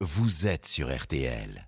vous êtes sur RTL.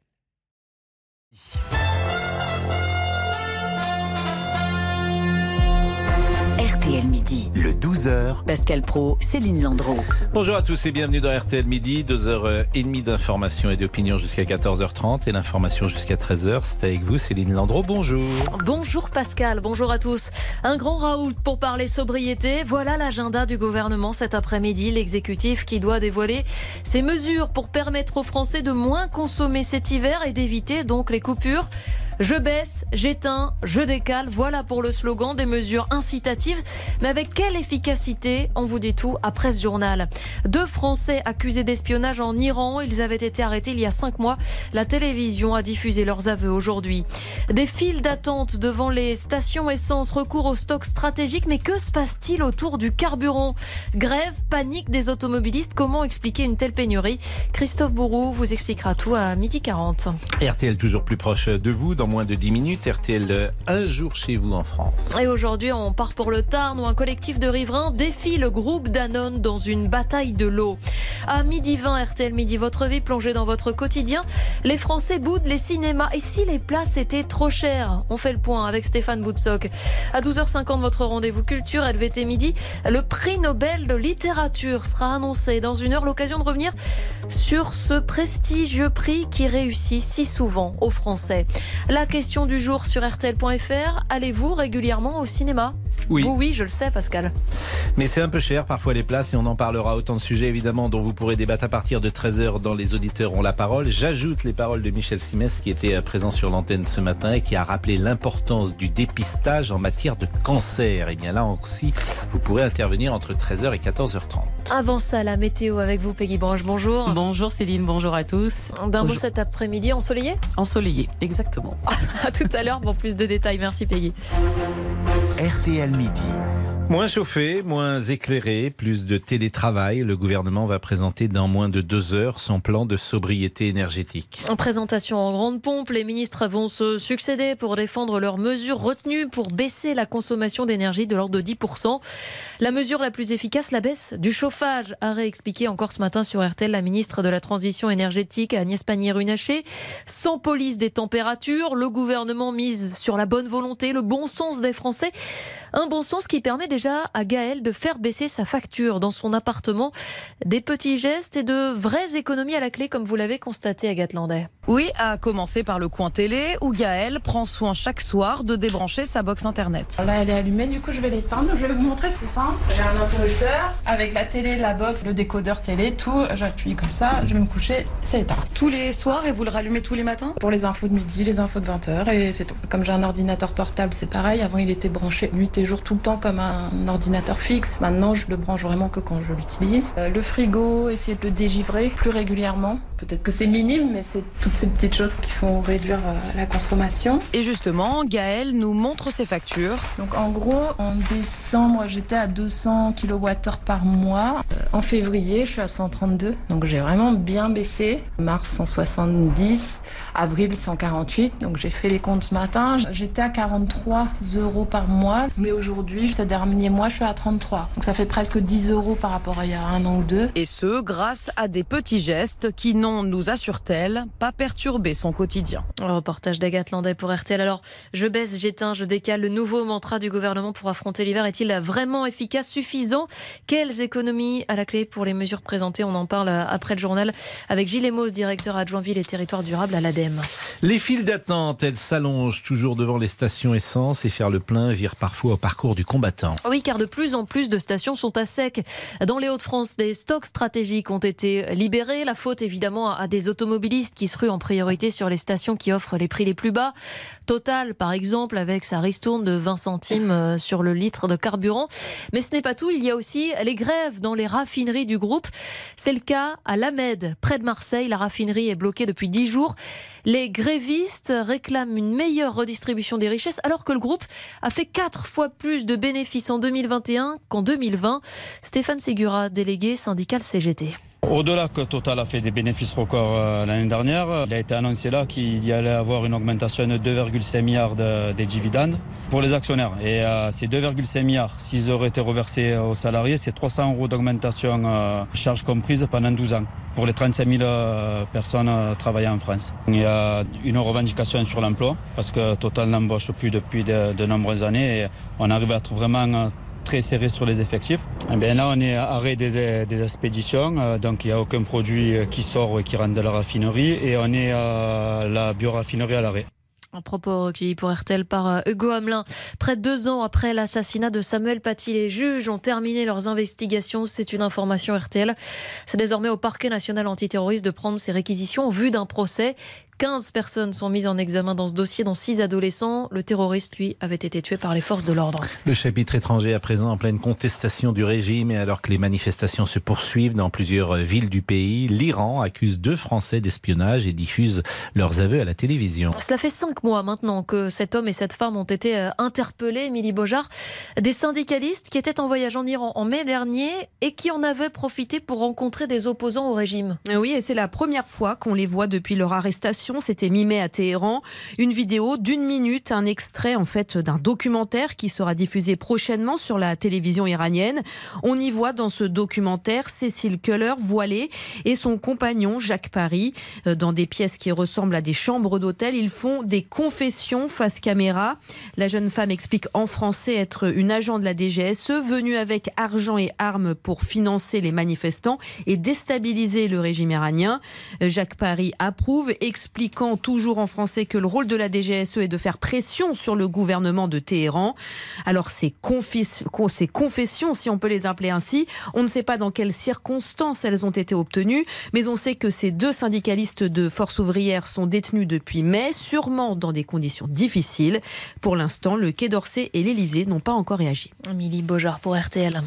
RTL Midi. Le 12h. Pascal Praud, Céline Landreau. Bonjour à tous et bienvenue dans RTL Midi. 2h30 d'information et d'opinion jusqu'à 14h30 et l'information jusqu'à 13h. C'est avec vous Céline Landreau. Bonjour. Bonjour Pascal, bonjour à tous. Un grand raout pour parler sobriété. Voilà l'agenda du gouvernement cet après-midi. L'exécutif qui doit dévoiler ses mesures pour permettre aux Français de moins consommer cet hiver et d'éviter donc les coupures. Je baisse, j'éteins, je décale. Voilà pour le slogan, des mesures incitatives. Mais avec quelle efficacité? On vous dit tout après ce journal. 2 Français accusés d'espionnage en Iran. Ils avaient été arrêtés il y a 5 mois. La télévision a diffusé leurs aveux aujourd'hui. Des files d'attente devant les stations essence, recours au stock stratégique. Mais que se passe-t-il autour du carburant? Grève, panique des automobilistes. Comment expliquer une telle pénurie? Christophe Bourou vous expliquera tout à 12h40. RTL toujours plus proche de vous. Dans moins de 10 minutes, RTL un jour chez vous en France. Et aujourd'hui, on part pour le Tarn où un collectif de riverains défie le groupe Danone dans une bataille de l'eau. À 12h20, RTL Midi, votre vie plongée dans votre quotidien. Les Français boudent les cinémas. Et si les places étaient trop chères? On fait le point avec Stéphane Boutsock. À 12h50, votre rendez-vous culture, LVT Midi. Le prix Nobel de littérature sera annoncé dans une heure. L'occasion de revenir sur ce prestigieux prix qui réussit si souvent aux Français. La question du jour sur RTL.fr, allez-vous régulièrement au cinéma? Oui. Oui, je le sais Pascal. Mais c'est un peu cher parfois les places et on en parlera. Autant de sujets évidemment dont vous pourrez débattre à partir de 13h dans Les Auditeurs ont la parole. J'ajoute les paroles de Michel Simès qui était présent sur l'antenne ce matin et qui a rappelé l'importance du dépistage en matière de cancer. Et bien là aussi, vous pourrez intervenir entre 13h et 14h30. Avant ça, la météo avec vous Peggy Broche, bonjour. Bonjour Céline, bonjour à tous. D'un mot cet après-midi ensoleillé? Ensoleillé, exactement. À tout à l'heure pour plus de détails. Merci Peggy. RTL Midi. Moins chauffé, moins éclairé, plus de télétravail. Le gouvernement va présenter dans moins de 2 heures son plan de sobriété énergétique. En présentation en grande pompe, les ministres vont se succéder pour défendre leurs mesures retenues pour baisser la consommation d'énergie de l'ordre de 10%. La mesure la plus efficace, la baisse du chauffage, a réexpliqué encore ce matin sur RTL la ministre de la Transition énergétique Agnès Pannier-Runacher. Sans police des températures, le gouvernement mise sur la bonne volonté, le bon sens des Français. Un bon sens qui permet déjà à Gaël de faire baisser sa facture dans son appartement. Des petits gestes et de vraies économies à la clé, comme vous l'avez constaté, Agathe Landais. Oui, à commencer par le coin télé, où Gaël prend soin chaque soir de débrancher sa box internet. Là, elle est allumée, du coup, je vais l'éteindre. Je vais vous montrer, c'est simple. J'ai un interrupteur avec la télé, la box, le décodeur télé, tout. J'appuie comme ça, je vais me coucher, c'est éteint. Tous les soirs, et vous le rallumez tous les matins? Pour les infos de midi, les infos de 20h, et c'est tout. Comme j'ai un ordinateur portable, c'est pareil. Avant, il était branché nuit et jour tout le temps comme un ordinateur fixe. Maintenant, je le branche vraiment que quand je l'utilise. Le frigo, essayer de le dégivrer plus régulièrement. Peut-être que c'est minime, mais c'est toutes ces petites choses qui font réduire la consommation. Et justement, Gaël nous montre ses factures. Donc en gros, en décembre, j'étais à 200 kWh par mois. En février, je suis à 132. Donc j'ai vraiment bien baissé. Mars, 170. Avril, 148. Donc j'ai fait les comptes ce matin. J'étais à 43 € par mois. Mais aujourd'hui, ces derniers mois, je suis à 33. Donc ça fait presque 10 € par rapport à il y a 1 an ou 2. Et ce, grâce à des petits gestes qui n'ont, nous assure-t-elle, pas perturbé son quotidien. Un reportage d'Agathe Landais pour RTL. Alors, je baisse, j'éteins, je décale. Le nouveau mantra du gouvernement pour affronter l'hiver est-il vraiment efficace, suffisant? Quelles économies à la clé pour les mesures présentées? On en parle après le journal avec Gilles Emos, directeur adjoint Ville et Territoires Durables à l'ADEME. Les files d'attente, elles s'allongent toujours devant les stations essence et faire le plein vire parfois au parcours du combattant. Oui, car de plus en plus de stations sont à sec. Dans les Hauts-de-France, des stocks stratégiques ont été libérés. La faute évidemment à des automobilistes qui se ruent en priorité sur les stations qui offrent les prix les plus bas. Total, par exemple, avec sa ristourne de 20 centimes sur le litre de carburant. Mais ce n'est pas tout, il y a aussi les grèves dans les raffineries du groupe. C'est le cas à L'Amède, près de Marseille. La raffinerie est bloquée depuis 10 jours. Les grévistes réclament une meilleure redistribution des richesses alors que le groupe a fait 4 fois plus de bénéfices en 2021 qu'en 2020. Stéphane Ségura, délégué syndical CGT. Au-delà que Total a fait des bénéfices records l'année dernière, il a été annoncé là qu'il y allait avoir une augmentation de 2,5 milliards des dividendes pour les actionnaires. Et ces 2,5 milliards, s'ils auraient été reversés aux salariés, c'est 300 € d'augmentation, charges comprises, pendant 12 ans, pour les 35 000 personnes travaillant en France. Il y a une revendication sur l'emploi, parce que Total n'embauche plus depuis de nombreuses années. Et on arrive à être vraiment très serré sur les effectifs. Et bien là, on est à arrêt des expéditions, donc il n'y a aucun produit qui sort et qui rentre de la raffinerie, et on est à la bioraffinerie à l'arrêt. Un propos recueilli pour RTL par Hugo Hamelin. Près de 2 ans après l'assassinat de Samuel Paty, les juges ont terminé leurs investigations. C'est une information RTL. C'est désormais au parquet national antiterroriste de prendre ses réquisitions en vue d'un procès. 15 personnes sont mises en examen dans ce dossier, dont 6 adolescents. Le terroriste, lui, avait été tué par les forces de l'ordre. Le chapitre étranger à présent en pleine contestation du régime, et alors que les manifestations se poursuivent dans plusieurs villes du pays, l'Iran accuse 2 Français d'espionnage et diffuse leurs aveux à la télévision. Cela fait 5 mois maintenant que cet homme et cette femme ont été interpellés, Émilie Beaujard, des syndicalistes qui étaient en voyage en Iran en mai dernier et qui en avaient profité pour rencontrer des opposants au régime. Oui, et c'est la première fois qu'on les voit depuis leur arrestation. C'était mi-mai à Téhéran. Une vidéo d'1 minute, un extrait en fait d'un documentaire qui sera diffusé prochainement sur la télévision iranienne. On y voit dans ce documentaire Cécile Keller voilée et son compagnon Jacques Paris dans des pièces qui ressemblent à des chambres d'hôtel. Ils font des confessions face caméra. La jeune femme explique en français être une agent de la DGSE venue avec argent et armes pour financer les manifestants et déstabiliser le régime iranien. Jacques Paris approuve, expliquant toujours en français que le rôle de la DGSE est de faire pression sur le gouvernement de Téhéran. Alors ces confessions, si on peut les appeler ainsi, on ne sait pas dans quelles circonstances elles ont été obtenues, mais on sait que ces 2 syndicalistes de Force ouvrière sont détenus depuis mai, sûrement dans des conditions difficiles. Pour l'instant, le Quai d'Orsay et l'Élysée n'ont pas encore réagi. Émilie Beaujard pour RTL.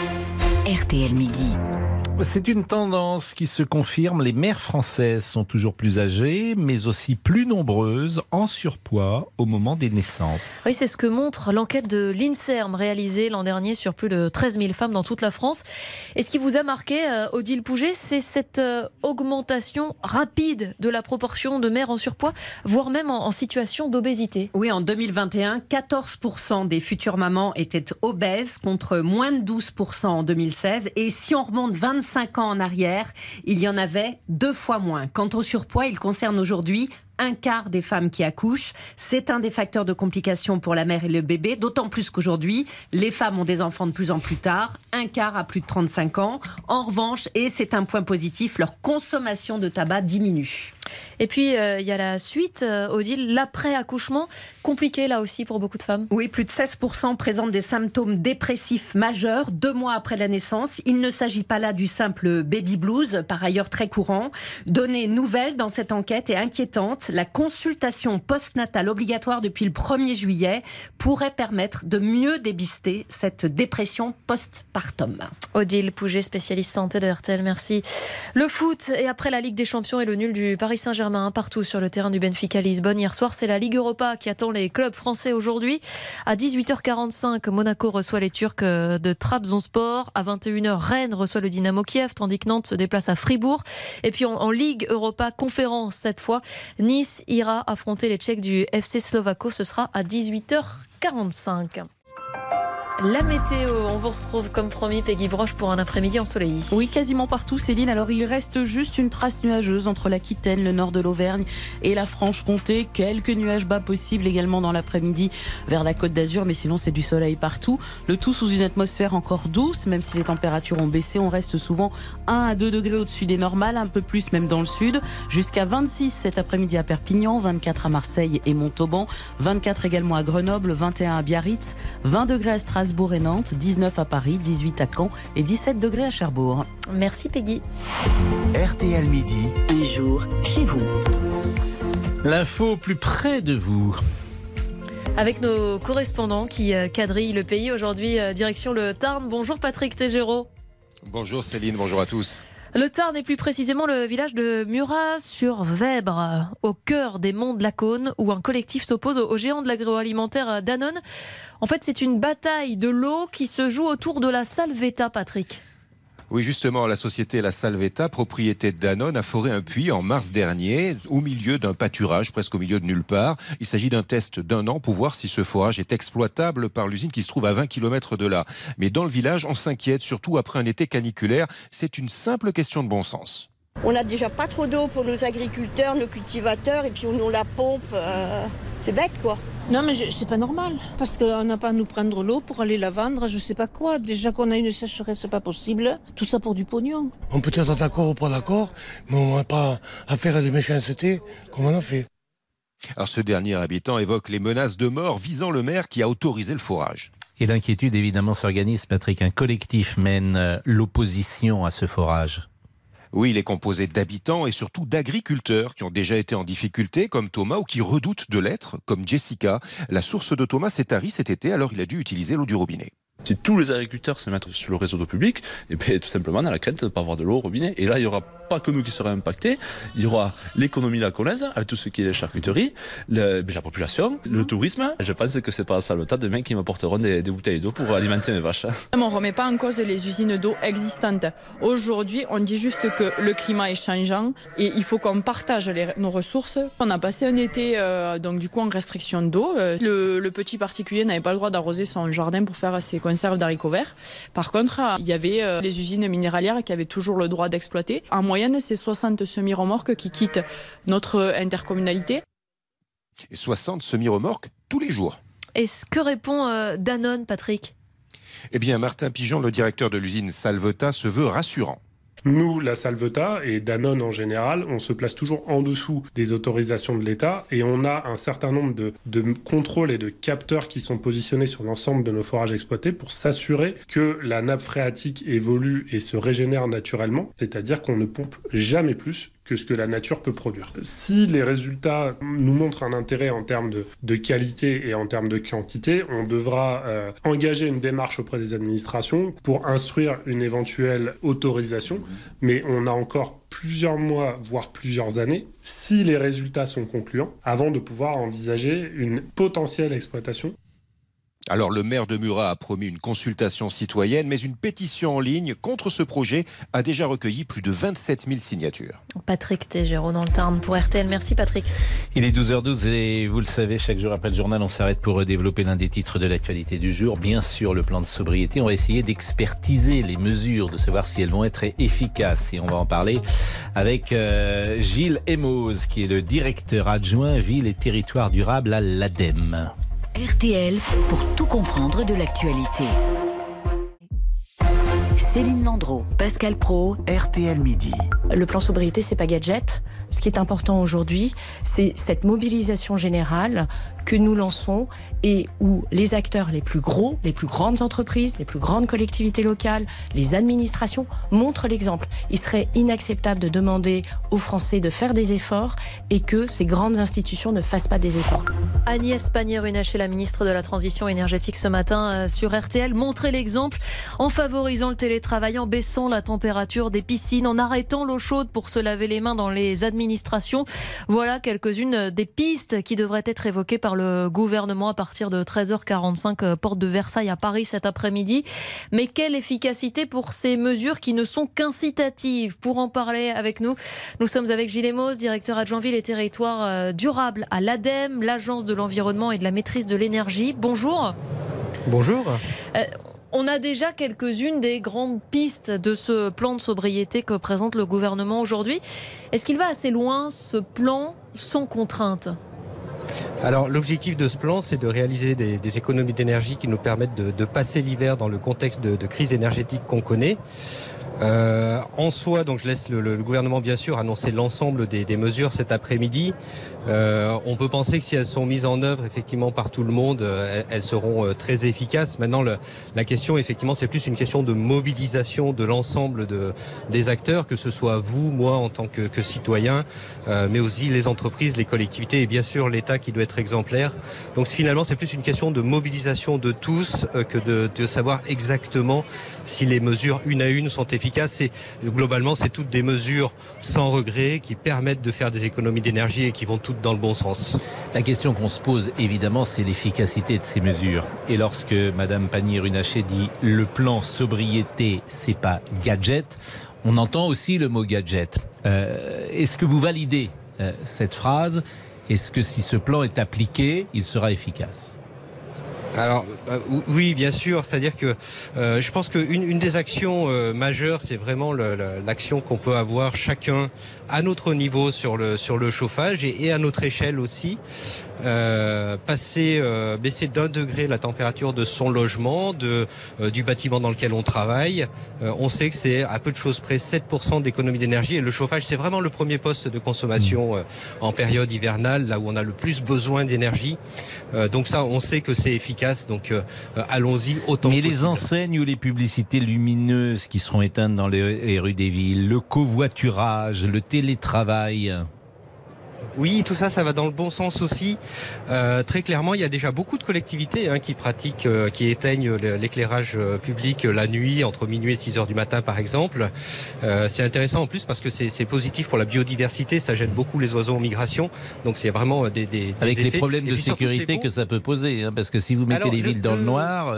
RTL Midi. C'est une tendance qui se confirme. Les mères françaises sont toujours plus âgées, mais aussi plus nombreuses en surpoids au moment des naissances. Oui, c'est ce que montre l'enquête de l'INSERM réalisée l'an dernier sur plus de 13 000 femmes dans toute la France. Et ce qui vous a marqué, Odile Pouget, c'est cette augmentation rapide de la proportion de mères en surpoids, voire même en situation d'obésité. Oui, en 2021, 14% des futures mamans étaient obèses contre moins de 12% en 2016. Et si on remonte 25 ans en arrière, il y en avait 2 fois moins. Quant au surpoids, il concerne aujourd'hui 1/4 des femmes qui accouchent. C'est un des facteurs de complications pour la mère et le bébé, d'autant plus qu'aujourd'hui, les femmes ont des enfants de plus en plus tard, 1/4 à plus de 35 ans. En revanche, et c'est un point positif, leur consommation de tabac diminue. Et puis, il y a la suite, Odile, l'après-accouchement, compliqué là aussi pour beaucoup de femmes. Oui, plus de 16% présentent des symptômes dépressifs majeurs 2 mois après la naissance. Il ne s'agit pas là du simple baby blues, par ailleurs très courant. Donnée nouvelle dans cette enquête et inquiétante, la consultation postnatale obligatoire depuis le 1er juillet pourrait permettre de mieux dépister cette dépression postpartum. Odile Pouget, spécialiste santé de RTL, merci. Le foot, et après la Ligue des Champions et le nul du Paris Saint-Germain partout sur le terrain du Benfica Lisbonne hier soir, c'est la Ligue Europa qui attend les clubs français aujourd'hui. À 18h45, Monaco reçoit les Turcs de Trabzonspor. À 21h, Rennes reçoit le Dynamo Kiev, tandis que Nantes se déplace à Fribourg. Et puis en Ligue Europa conférence cette fois, Nice ira affronter les Tchèques du FC Slovako. Ce sera à 18h45. La météo, on vous retrouve comme promis, Peggy Broche, pour un après-midi ensoleillé. Oui, quasiment partout, Céline. Alors, il reste juste une trace nuageuse entre l'Aquitaine, le nord de l'Auvergne et la Franche-Comté. Quelques nuages bas possibles également dans l'après-midi vers la Côte d'Azur, mais sinon, c'est du soleil partout. Le tout sous une atmosphère encore douce, même si les températures ont baissé. On reste souvent 1 à 2 degrés au-dessus des normales, un peu plus même dans le sud. Jusqu'à 26 cet après-midi à Perpignan, 24 à Marseille et Montauban, 24 également à Grenoble, 21 à Biarritz, 20 degrés à Strasbourg et Nantes, 19 à Paris, 18 à Caen et 17 degrés à Cherbourg. Merci Peggy. RTL Midi. Un jour chez vous. L'info plus près de vous. Avec nos correspondants qui quadrillent le pays aujourd'hui, direction le Tarn. Bonjour Patrick Tégéraud. Bonjour Céline, bonjour à tous. Le Tarn est plus précisément le village de Murat-sur-Vèbre, au cœur des monts de Lacaune, où un collectif s'oppose aux géants de l'agroalimentaire Danone. En fait, c'est une bataille de l'eau qui se joue autour de la Salvetat, Patrick. Oui, justement, la société La Salvetta, propriété de Danone, a foré un puits en mars dernier, au milieu d'un pâturage, presque au milieu de nulle part. Il s'agit d'un test d'1 an pour voir si ce forage est exploitable par l'usine qui se trouve à 20 km de là. Mais dans le village, on s'inquiète, surtout après un été caniculaire. C'est une simple question de bon sens. On n'a déjà pas trop d'eau pour nos agriculteurs, nos cultivateurs, et puis on la pompe. C'est bête, quoi. Non, mais c'est pas normal. Parce qu'on n'a pas à nous prendre l'eau pour aller la vendre, je sais pas quoi. Déjà qu'on a une sécheresse, c'est pas possible. Tout ça pour du pognon. On peut être d'accord ou pas d'accord, mais on n'a pas à faire des méchancetés comme on a fait. Alors ce dernier habitant évoque les menaces de mort visant le maire qui a autorisé le forage. Et l'inquiétude évidemment s'organise, Patrick. Un collectif mène l'opposition à ce forage. Oui, il est composé d'habitants et surtout d'agriculteurs qui ont déjà été en difficulté, comme Thomas, ou qui redoutent de l'être, comme Jessica. La source de Thomas s'est tarie cet été, alors il a dû utiliser l'eau du robinet. Si tous les agriculteurs se mettent sur le réseau d'eau publique, et bien tout simplement on a la crainte de ne pas avoir de l'eau au robinet. Et là, il n'y aura pas que nous qui serons impactés, il y aura l'économie laconaise, avec tout ce qui est les charcuteries, la population, le tourisme. Je pense que c'est pas à Salvetta demain qui m'apporteront des bouteilles d'eau pour alimenter mes vaches. On ne remet pas en cause les usines d'eau existantes. Aujourd'hui, on dit juste que le climat est changeant et il faut qu'on partage nos ressources. On a passé un été donc du coup en restriction d'eau. Le petit particulier n'avait pas le droit d'arroser son jardin pour faire ses conserves d'haricots verts. Par contre, il y avait les usines minéralières qui avaient toujours le droit d'exploiter. En moyenne, c'est 60 semi-remorques qui quittent notre intercommunalité. Et 60 semi-remorques tous les jours. Et ce que répond Danone, Patrick ? Eh bien, Martin Pigeon, le directeur de l'usine Salvetta, se veut rassurant. Nous, la Salvetta et Danone en général, on se place toujours en dessous des autorisations de l'État et on a un certain nombre de contrôles et de capteurs qui sont positionnés sur l'ensemble de nos forages exploités pour s'assurer que la nappe phréatique évolue et se régénère naturellement, c'est-à-dire qu'on ne pompe jamais plus que ce que la nature peut produire. Si les résultats nous montrent un intérêt en termes de qualité et en termes de quantité, on devra engager une démarche auprès des administrations pour instruire une éventuelle autorisation, mais on a encore plusieurs mois, voire plusieurs années, si les résultats sont concluants, avant de pouvoir envisager une potentielle exploitation. Alors le maire de Murat a promis une consultation citoyenne, mais une pétition en ligne contre ce projet a déjà recueilli plus de 27 000 signatures. Patrick Tégéraud dans le Tarn pour RTL. Merci Patrick. Il est 12h12 et vous le savez, chaque jour après le journal, on s'arrête pour développer l'un des titres de l'actualité du jour. Bien sûr, le plan de sobriété. On va essayer d'expertiser les mesures, de savoir si elles vont être efficaces. Et on va en parler avec Gilles Emoz, qui est le directeur adjoint Ville et Territoires Durables à l'ADEME. RTL pour tout comprendre de l'actualité. Céline Landreau, Pascal Praud, RTL Midi. Le plan sobriété, c'est pas gadget. Ce qui est important aujourd'hui, c'est cette mobilisation générale que nous lançons et où les acteurs les plus gros, les plus grandes entreprises, les plus grandes collectivités locales, les administrations montrent l'exemple. Il serait inacceptable de demander aux Français de faire des efforts et que ces grandes institutions ne fassent pas des efforts. Agnès Pannier-Runacher, la ministre de la Transition énergétique ce matin sur RTL, montrer l'exemple en favorisant le télétravail, en baissant la température des piscines, en arrêtant l'eau chaude pour se laver les mains dans les administrations. Voilà quelques-unes des pistes qui devraient être évoquées par le gouvernement à partir de 13h45, porte de Versailles à Paris cet après-midi. Mais quelle efficacité pour ces mesures qui ne sont qu'incitatives? Pour en parler avec nous, nous sommes avec Gilles Emoz, directeur adjoint Ville et Territoires Durables à l'ADEME, l'Agence de l'environnement et de la maîtrise de l'énergie. Bonjour. Bonjour. On a déjà quelques-unes des grandes pistes de ce plan de sobriété que présente le gouvernement aujourd'hui. Est-ce qu'il va assez loin, ce plan, sans contrainte ? Alors l'objectif de ce plan, c'est de réaliser des économies d'énergie qui nous permettent de passer l'hiver dans le contexte de crise énergétique qu'on connaît. En soi, donc je laisse le gouvernement bien sûr annoncer l'ensemble des mesures cet après-midi. On peut penser que si elles sont mises en œuvre effectivement par tout le monde, elles seront très efficaces. Maintenant, la question effectivement, c'est plus une question de mobilisation de l'ensemble des acteurs, que ce soit vous, moi en tant que citoyen, mais aussi les entreprises, les collectivités et bien sûr l'État qui doit être exemplaire. Donc finalement, c'est plus une question de mobilisation de tous que de savoir exactement si les mesures une à une sont efficaces efficace. Globalement, c'est toutes des mesures sans regret qui permettent de faire des économies d'énergie et qui vont toutes dans le bon sens. La question qu'on se pose, évidemment, c'est l'efficacité de ces mesures. Et lorsque Madame Pannier-Runacher dit « le plan sobriété, c'est pas gadget », on entend aussi le mot gadget. Est-ce que vous validez cette phrase ? Est-ce que si ce plan est appliqué, il sera efficace ? Alors oui, bien sûr, c'est-à-dire que je pense qu'une des actions majeures, c'est vraiment l'action qu'on peut avoir chacun à notre niveau sur le chauffage et à notre échelle aussi. Baisser d'1 degré la température de son logement, du bâtiment dans lequel on travaille. On sait que c'est à peu de choses près 7% d'économie d'énergie et le chauffage, c'est vraiment le premier poste de consommation en période hivernale, là où on a le plus besoin d'énergie. Donc ça, on sait que c'est efficace, donc allons-y autant que possible. Mais les enseignes ou les publicités lumineuses qui seront éteintes dans les rues des villes, le covoiturage, le télétravail... Oui, tout ça, ça va dans le bon sens aussi. Très clairement, il y a déjà beaucoup de collectivités qui pratiquent, qui éteignent l'éclairage public la nuit, entre minuit et 6 heures du matin, par exemple. C'est intéressant en plus parce que c'est positif pour la biodiversité, ça gêne beaucoup les oiseaux en migration. Donc c'est vraiment des avec effets. les problèmes de sécurité que ça peut poser, parce que si vous mettez les villes dans le noir,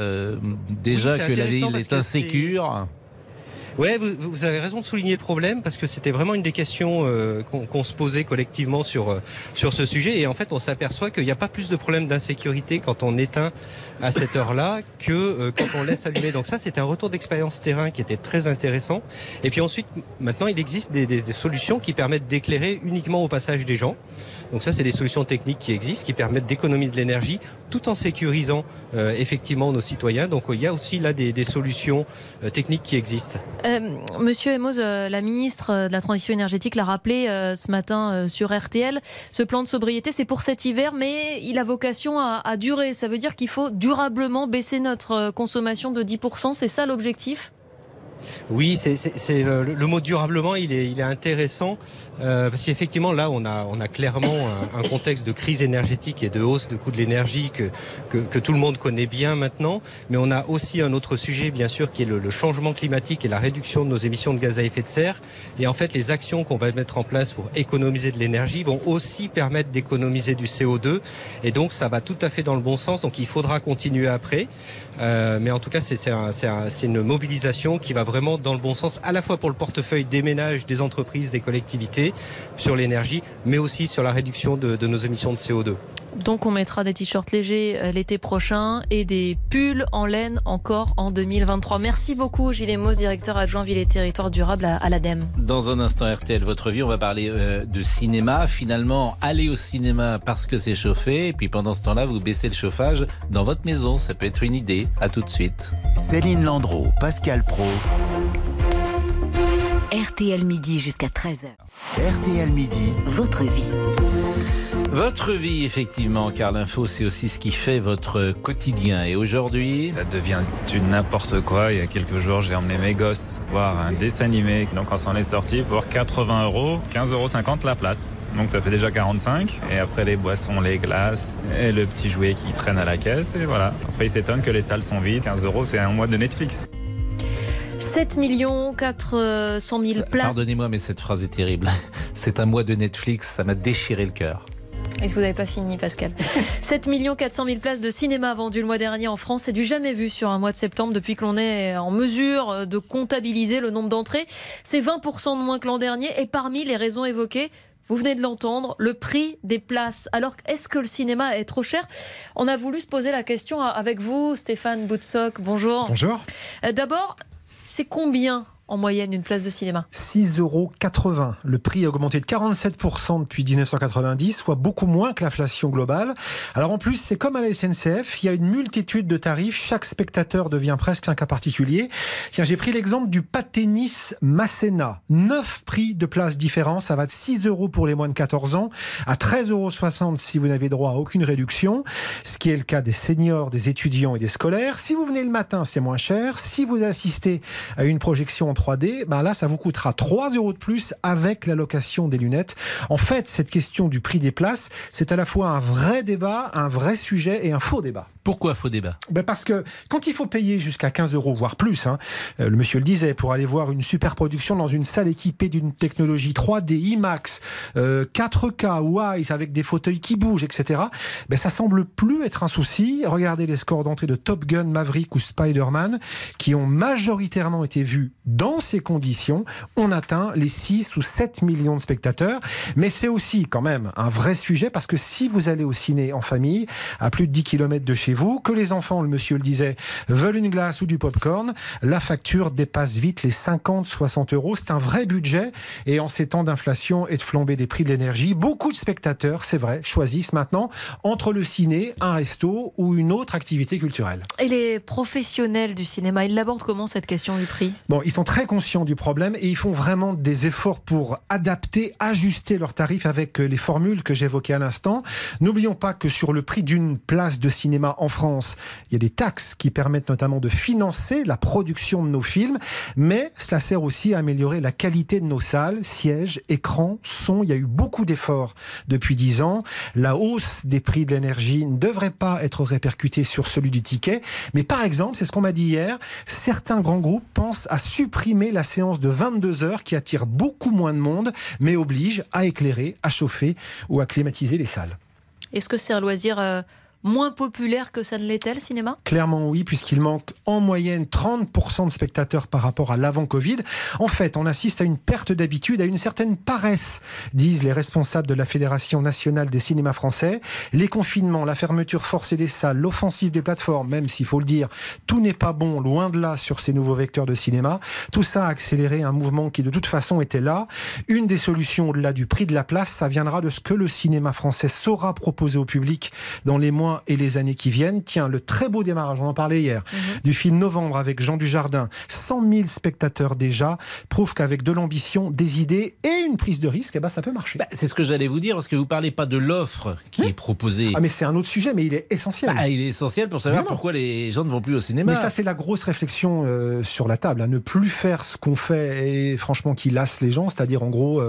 déjà que la ville est insécure... Ouais, vous avez raison de souligner le problème parce que c'était vraiment une des questions qu'on se posait collectivement sur ce sujet et en fait on s'aperçoit qu'il n'y a pas plus de problèmes d'insécurité quand on éteint à cette heure-là que quand on laisse allumer. Donc ça c'était un retour d'expérience terrain qui était très intéressant. Et puis ensuite maintenant il existe des solutions qui permettent d'éclairer uniquement au passage des gens. Donc ça c'est des solutions techniques qui existent, qui permettent d'économiser de l'énergie tout en sécurisant effectivement nos citoyens. Donc il y a aussi là des solutions techniques qui existent. Monsieur Emos, la ministre de la Transition énergétique l'a rappelé ce matin sur RTL. Ce plan de sobriété, c'est pour cet hiver, mais il a vocation à durer. Ça veut dire qu'il faut durablement baisser notre consommation de 10%. C'est ça l'objectif ? Oui, c'est le mot durablement, il est intéressant parce qu'effectivement là on a clairement un contexte de crise énergétique et de hausse de coût de l'énergie que tout le monde connaît bien maintenant, mais on a aussi un autre sujet bien sûr qui est le changement climatique et la réduction de nos émissions de gaz à effet de serre. Et en fait les actions qu'on va mettre en place pour économiser de l'énergie vont aussi permettre d'économiser du CO2 et donc ça va tout à fait dans le bon sens. Donc il faudra continuer après, mais en tout cas c'est une mobilisation qui va vraiment dans le bon sens, à la fois pour le portefeuille des ménages, des entreprises, des collectivités, sur l'énergie, mais aussi sur la réduction de nos émissions de CO2. Donc on mettra des t-shirts légers l'été prochain et des pulls en laine encore en 2023. Merci beaucoup Gilles Emos, directeur adjoint Ville et Territoires Durables à l'ADEME. Dans un instant RTL Votre Vie, on va parler de cinéma. Finalement, aller au cinéma parce que c'est chauffé et puis pendant ce temps-là, vous baissez le chauffage dans votre maison. Ça peut être une idée. À tout de suite. Céline Landreau, Pascal Praud. RTL Midi jusqu'à 13h. RTL Midi. Votre vie. Votre vie, effectivement, car l'info, c'est aussi ce qui fait votre quotidien. Et aujourd'hui... Ça devient du n'importe quoi. Il y a quelques jours, j'ai emmené mes gosses voir un dessin animé. Donc, on s'en est sorti pour 80 €, 15,50 € la place. Donc, ça fait déjà 45. Et après, les boissons, les glaces et le petit jouet qui traîne à la caisse. Et voilà. Après, ils s'étonnent que les salles sont vides. 15 €, c'est un mois de Netflix. 7 400 000 places. Pardonnez-moi, mais cette phrase est terrible. C'est un mois de Netflix, ça m'a déchiré le cœur. Et vous n'avez pas fini, Pascal. 7 400 000 places de cinéma vendues le mois dernier en France. C'est du jamais vu sur un mois de septembre depuis que l'on est en mesure de comptabiliser le nombre d'entrées. C'est 20% de moins que l'an dernier. Et parmi les raisons évoquées, vous venez de l'entendre, le prix des places. Alors, est-ce que le cinéma est trop cher ? On a voulu se poser la question avec vous, Stéphane Boutsock. Bonjour. Bonjour. D'abord, c'est combien en moyenne une place de cinéma ? 6,80 €. Le prix a augmenté de 47% depuis 1990, soit beaucoup moins que l'inflation globale. Alors en plus, c'est comme à la SNCF, il y a une multitude de tarifs. Chaque spectateur devient presque un cas particulier. Tiens, j'ai pris l'exemple du Pâté Nice Masséna. 9 prix de places différents. Ça va de 6 € pour les moins de 14 ans à 13,60 € si vous n'avez droit à aucune réduction. Ce qui est le cas des seniors, des étudiants et des scolaires. Si vous venez le matin, c'est moins cher. Si vous assistez à une projection en 3D, là ça vous coûtera 3 € de plus avec la location des lunettes. En fait, cette question du prix des places, c'est à la fois un vrai débat, un vrai sujet et un faux débat. Pourquoi faux débat ? Parce que quand il faut payer jusqu'à 15 €, voire plus, le monsieur le disait, pour aller voir une super production dans une salle équipée d'une technologie 3D, IMAX, 4K, WISE, avec des fauteuils qui bougent, etc., ça semble plus être un souci. Regardez les scores d'entrée de Top Gun, Maverick ou Spider-Man, qui ont majoritairement été vus dans ces conditions. On atteint les 6 ou 7 millions de spectateurs. Mais c'est aussi quand même un vrai sujet, parce que si vous allez au ciné en famille, à plus de 10 km de chez vous, que les enfants, le monsieur le disait, veulent une glace ou du popcorn, la facture dépasse vite les 50-60 €. C'est un vrai budget. Et en ces temps d'inflation et de flambée des prix de l'énergie, beaucoup de spectateurs, c'est vrai, choisissent maintenant entre le ciné, un resto ou une autre activité culturelle. Et les professionnels du cinéma, ils l'abordent comment, cette question du prix ? Ils sont très conscients du problème et ils font vraiment des efforts pour adapter, ajuster leurs tarifs avec les formules que j'évoquais à l'instant. N'oublions pas que sur le prix d'une place de cinéma en France, il y a des taxes qui permettent notamment de financer la production de nos films, mais cela sert aussi à améliorer la qualité de nos salles, sièges, écrans, son. Il y a eu beaucoup d'efforts depuis 10 ans. La hausse des prix de l'énergie ne devrait pas être répercutée sur celui du ticket. Mais par exemple, c'est ce qu'on m'a dit hier, certains grands groupes pensent à supprimer la séance de 22 heures qui attire beaucoup moins de monde, mais oblige à éclairer, à chauffer ou à climatiser les salles. Est-ce que c'est un loisir moins populaire que ça ne l'était, le cinéma ? Clairement oui, puisqu'il manque en moyenne 30% de spectateurs par rapport à l'avant-Covid. En fait, on assiste à une perte d'habitude, à une certaine paresse, disent les responsables de la Fédération nationale des cinémas français. Les confinements, la fermeture forcée des salles, l'offensive des plateformes, même s'il faut le dire, tout n'est pas bon, loin de là, sur ces nouveaux vecteurs de cinéma. Tout ça a accéléré un mouvement qui de toute façon était là. Une des solutions au-delà du prix de la place, ça viendra de ce que le cinéma français saura proposer au public dans les mois et les années qui viennent. Tiens, le très beau démarrage, on en parlait hier, du film Novembre avec Jean Dujardin, 100 000 spectateurs déjà, prouve qu'avec de l'ambition, des idées et une prise de risque, ça peut marcher. C'est ce que j'allais vous dire, parce que vous ne parlez pas de l'offre qui est proposée. Mais c'est un autre sujet, mais il est essentiel. Il est essentiel pour savoir pourquoi les gens ne vont plus au cinéma. Mais ça, c'est la grosse réflexion sur la table. Ne plus faire ce qu'on fait et franchement qui lasse les gens, c'est-à-dire en gros...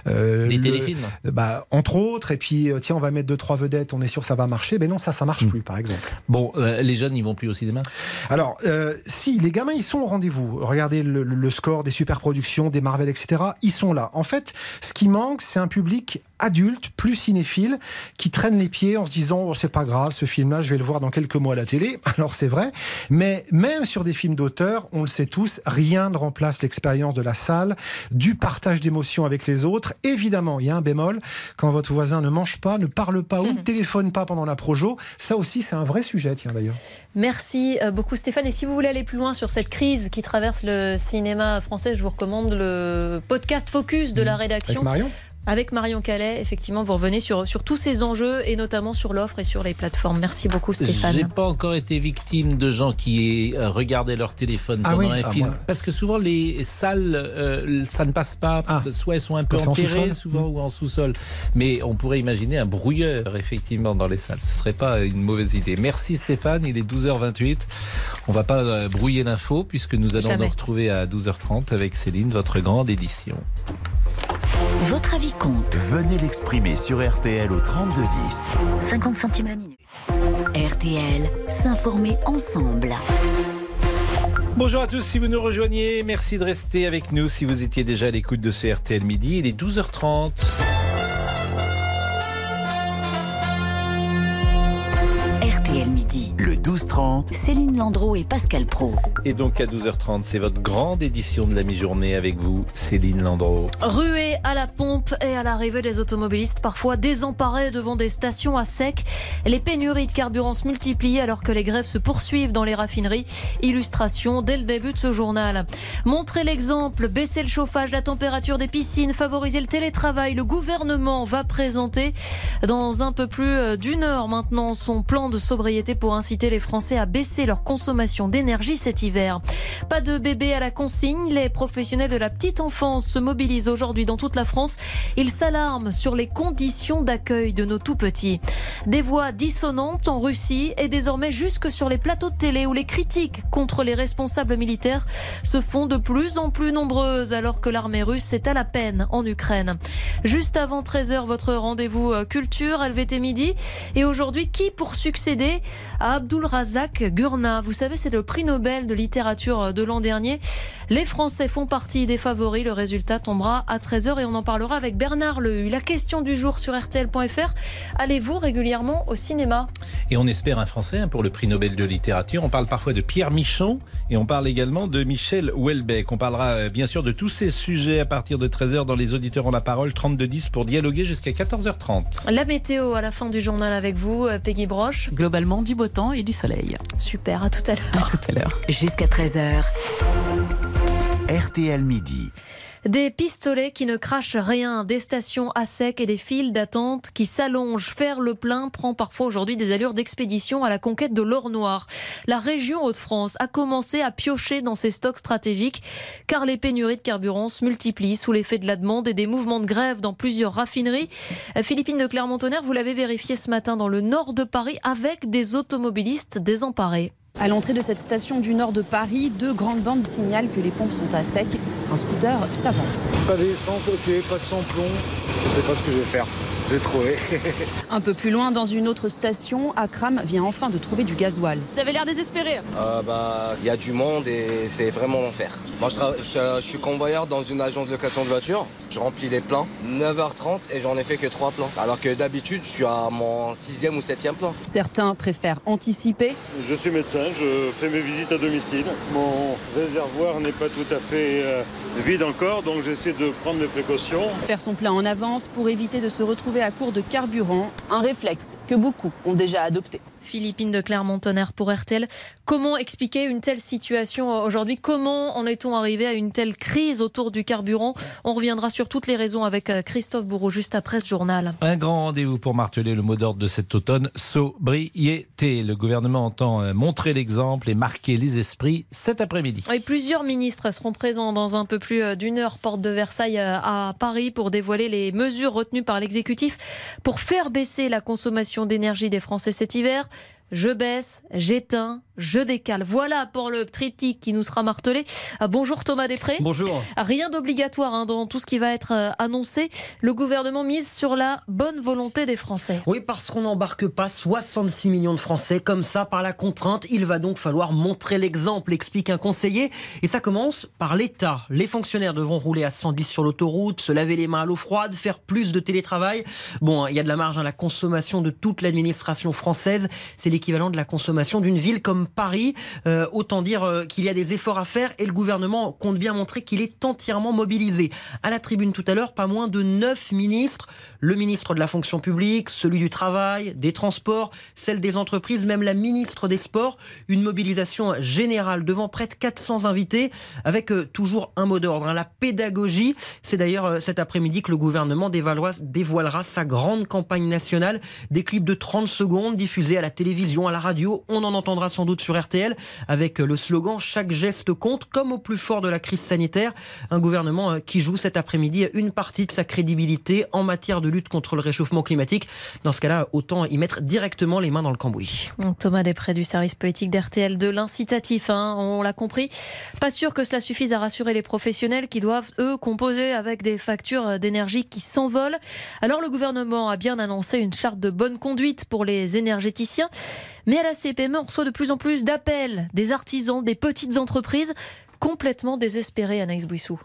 des téléfilms. Entre autres, et puis tiens, on va mettre 2-3 vedettes, on est sûr que ça va marcher. Mais non, ça marche plus, par exemple. Bon, les jeunes, ils vont plus au cinéma ? Alors, si, les gamins, ils sont au rendez-vous. Regardez le score des super productions, des Marvel, etc. Ils sont là. En fait, ce qui manque, c'est un public adulte, plus cinéphile, qui traîne les pieds en se disant c'est pas grave, ce film-là, je vais le voir dans quelques mois à la télé. Alors, c'est vrai. Mais même sur des films d'auteur, on le sait tous, rien ne remplace l'expérience de la salle, du partage d'émotions avec les autres. Évidemment, il y a un bémol. Quand votre voisin ne mange pas, ne parle pas ou ne téléphone pas pendant la projo, ça aussi, c'est un vrai sujet, tiens, d'ailleurs. Merci beaucoup, Stéphane. Et si vous voulez aller plus loin sur cette crise qui traverse le cinéma français, je vous recommande le podcast Focus de la rédaction. Avec Marion Calais, effectivement, vous revenez sur tous ces enjeux et notamment sur l'offre et sur les plateformes. Merci beaucoup, Stéphane. J'ai pas encore été victime de gens qui regardaient leur téléphone pendant un film. Parce que souvent, les salles, ça ne passe pas. Soit elles sont un peu enterrées, souvent, ou en sous-sol. Mais on pourrait imaginer un brouilleur, effectivement, dans les salles. Ce serait pas une mauvaise idée. Merci, Stéphane. Il est 12h28. On va pas brouiller l'info, puisque nous allons nous retrouver à 12h30 avec Céline, votre grande édition. Votre avis compte. Venez l'exprimer sur RTL au 32 10. 50 centimes la minute. RTL, s'informer ensemble. Bonjour à tous, si vous nous rejoignez, merci de rester avec nous. Si vous étiez déjà à l'écoute de ce RTL Midi, il est 12h30. RTL Midi. Le 12-30. Céline Landreau et Pascal Praud. Et donc à 12h30, c'est votre grande édition de la mi-journée avec vous, Céline Landreau. Ruée à la pompe et à l'arrivée des automobilistes, parfois désemparés devant des stations à sec. Les pénuries de carburant se multiplient alors que les grèves se poursuivent dans les raffineries. Illustration dès le début de ce journal. Montrer l'exemple, baisser le chauffage, la température des piscines, favoriser le télétravail. Le gouvernement va présenter dans un peu plus d'une heure maintenant son plan de sobriété pour inciter les Français à baisser leur consommation d'énergie cet hiver. Pas de bébés à la consigne. Les professionnels de la petite enfance se mobilisent aujourd'hui dans toute la France. Ils s'alarment sur les conditions d'accueil de nos tout-petits. Des voix dissonantes en Russie et désormais jusque sur les plateaux de télé où les critiques contre les responsables militaires se font de plus en plus nombreuses alors que l'armée russe est à la peine en Ukraine. Juste avant 13h, votre rendez-vous culture, LVT Midi. Et aujourd'hui, qui pour succéder à Abdulrazak Gurna? Vous savez, c'est le prix Nobel de littérature de l'an dernier. Les Français font partie des favoris. Le résultat tombera à 13h et on en parlera avec Bernard Lehu. La question du jour sur RTL.fr. Allez-vous régulièrement au cinéma? Et on espère un Français pour le prix Nobel de littérature. On parle parfois de Pierre Michon et on parle également de Michel Houellebecq. On parlera bien sûr de tous ces sujets à partir de 13h dans Les Auditeurs ont la parole, 3210 pour dialoguer jusqu'à 14h30. La météo à la fin du journal avec vous, Peggy Broche. Globalement, du beau temps et du soleil. Super, à tout à l'heure. À tout à l'heure. Jusqu'à 13h. RTL Midi. Des pistolets qui ne crachent rien, des stations à sec et des files d'attente qui s'allongent. Faire le plein prend parfois aujourd'hui des allures d'expédition à la conquête de l'or noir. La région Hauts-de-France a commencé à piocher dans ses stocks stratégiques car les pénuries de carburant se multiplient sous l'effet de la demande et des mouvements de grève dans plusieurs raffineries. Philippine de Clermont-Tonnerre, vous l'avez vérifié ce matin dans le nord de Paris avec des automobilistes désemparés. À l'entrée de cette station du nord de Paris, 2 grandes bandes signalent que les pompes sont à sec. Un scooter s'avance. Pas d'essence, ok, pas de samplon. Je sais pas ce que je vais faire. J'ai trouvé. Un peu plus loin, dans une autre station, Akram vient enfin de trouver du gasoil. Vous avez l'air désespéré. Il y a du monde et c'est vraiment l'enfer. Moi, je suis convoyeur dans une agence de location de voitures. Je remplis les pleins, 9h30 et j'en ai fait que 3 pleins. Alors que d'habitude, je suis à mon 6e ou 7e plein. Certains préfèrent anticiper. Je suis médecin, je fais mes visites à domicile. Mon réservoir n'est pas tout à fait vide encore, donc j'essaie de prendre mes précautions. Faire son plein en avance pour éviter de se retrouver à court de carburant, un réflexe que beaucoup ont déjà adopté. Philippine de Clermont-Tonnerre pour RTL. Comment expliquer une telle situation aujourd'hui? Comment en est-on arrivé à une telle crise autour du carburant? On reviendra sur toutes les raisons avec Christophe Bourreau juste après ce journal. Un grand rendez-vous pour marteler le mot d'ordre de cet automne, sobriété. Le gouvernement entend montrer l'exemple et marquer les esprits cet après-midi. Et plusieurs ministres seront présents dans un peu plus d'une heure, porte de Versailles à Paris, pour dévoiler les mesures retenues par l'exécutif pour faire baisser la consommation d'énergie des Français cet hiver. Je baisse, j'éteins, je décale. Voilà pour le triptyque qui nous sera martelé. Bonjour Thomas Després. Bonjour. Rien d'obligatoire dans tout ce qui va être annoncé. Le gouvernement mise sur la bonne volonté des Français. Oui, parce qu'on n'embarque pas 66 millions de Français comme ça par la contrainte. Il va donc falloir montrer l'exemple, explique un conseiller. Et ça commence par l'État. Les fonctionnaires devront rouler à 110 sur l'autoroute, se laver les mains à l'eau froide, faire plus de télétravail. Bon, il y a de la marge à la consommation de toute l'administration française. C'est l'équivalent de la consommation d'une ville comme Paris. Autant dire qu'il y a des efforts à faire et le gouvernement compte bien montrer qu'il est entièrement mobilisé. À la tribune tout à l'heure, pas moins de 9 ministres. Le ministre de la fonction publique, celui du travail, des transports, celle des entreprises, même la ministre des sports. Une mobilisation générale devant près de 400 invités avec toujours un mot d'ordre, la pédagogie. C'est d'ailleurs cet après-midi que le gouvernement dévoilera sa grande campagne nationale. Des clips de 30 secondes diffusés à la télévision, à la radio. On en entendra sans doute sur RTL avec le slogan « Chaque geste compte », comme au plus fort de la crise sanitaire. Un gouvernement qui joue cet après-midi une partie de sa crédibilité en matière de lutte contre le réchauffement climatique. Dans ce cas-là, autant y mettre directement les mains dans le cambouis. Thomas Després du service politique d'RTL, de l'incitatif, on l'a compris. Pas sûr que cela suffise à rassurer les professionnels qui doivent, eux, composer avec des factures d'énergie qui s'envolent. Alors le gouvernement a bien annoncé une charte de bonne conduite pour les énergéticiens. Mais à la CPME, on reçoit de plus en plus d'appels des artisans, des petites entreprises complètement désespérées, Anaïs Bouissou.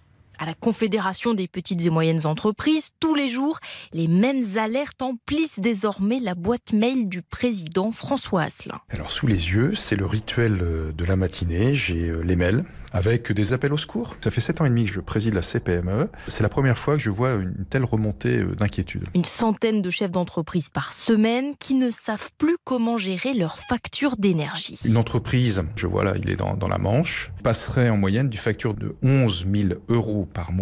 À la Confédération des petites et moyennes entreprises, tous les jours, les mêmes alertes emplissent désormais la boîte mail du président François Asselin. Alors sous les yeux, c'est le rituel de la matinée. J'ai les mails avec des appels au secours. Ça fait 7 ans et demi que je préside la CPME. C'est la première fois que je vois une telle remontée d'inquiétude. Une centaine de chefs d'entreprise par semaine qui ne savent plus comment gérer leurs factures d'énergie. Une entreprise, je vois là, il est dans la Manche, passerait en moyenne du facture de 11 000 € par mois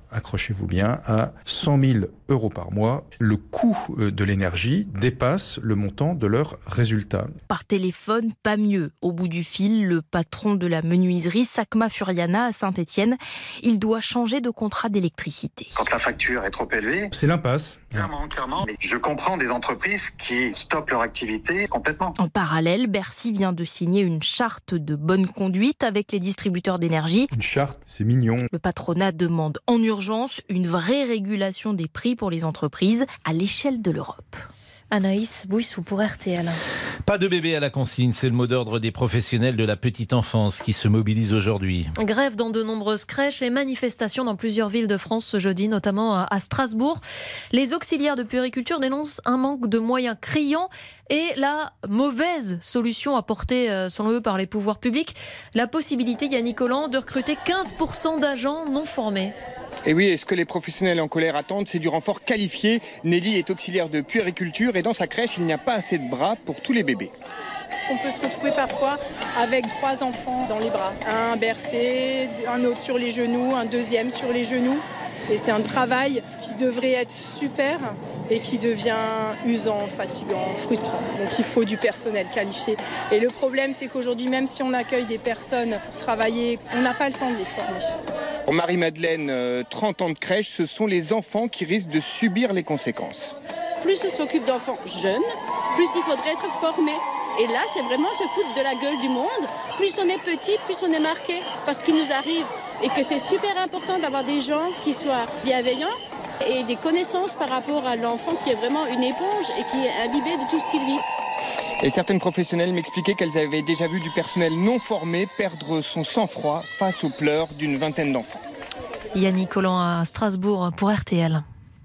accrochez-vous bien, à 100 000 € par mois. Le coût de l'énergie dépasse le montant de leurs résultats. Par téléphone, pas mieux. Au bout du fil, le patron de la menuiserie Sakma Furiana à Saint-Étienne, il doit changer de contrat d'électricité. Quand la facture est trop élevée, c'est l'impasse. Clairement. Mais je comprends des entreprises qui stoppent leur activité complètement. En parallèle, Bercy vient de signer une charte de bonne conduite avec les distributeurs d'énergie. Une charte, c'est mignon. Le patronat demande en urgence une vraie régulation des prix pour les entreprises à l'échelle de l'Europe. Anaïs Bouissou pour RTL. Pas de bébé à la consigne, c'est le mot d'ordre des professionnels de la petite enfance qui se mobilisent aujourd'hui. Grève dans de nombreuses crèches et manifestations dans plusieurs villes de France ce jeudi, notamment à Strasbourg. Les auxiliaires de puériculture dénoncent un manque de moyens criant et la mauvaise solution apportée, selon eux, par les pouvoirs publics, la possibilité, Yannick Collant, de recruter 15% d'agents non formés. Et oui, et ce que les professionnels en colère attendent, c'est du renfort qualifié. Nelly est auxiliaire de puériculture et dans sa crèche, il n'y a pas assez de bras pour tous les bébés. On peut se retrouver parfois avec 3 enfants dans les bras. Un bercé, un autre sur les genoux, un deuxième sur les genoux. Et c'est un travail qui devrait être super et qui devient usant, fatigant, frustrant. Donc il faut du personnel qualifié. Et le problème, c'est qu'aujourd'hui, même si on accueille des personnes pour travailler, on n'a pas le temps de les former. Pour Marie-Madeleine, 30 ans de crèche, ce sont les enfants qui risquent de subir les conséquences. Plus on s'occupe d'enfants jeunes, plus il faudrait être formé. Et là, c'est vraiment se foutre de la gueule du monde. Plus on est petit, plus on est marqué parce qu'il nous arrive. Et que c'est super important d'avoir des gens qui soient bienveillants et des connaissances par rapport à l'enfant qui est vraiment une éponge et qui est imbibé de tout ce qu'il vit. Et certaines professionnelles m'expliquaient qu'elles avaient déjà vu du personnel non formé perdre son sang-froid face aux pleurs d'une vingtaine d'enfants. Yannick Collant à Strasbourg pour RTL.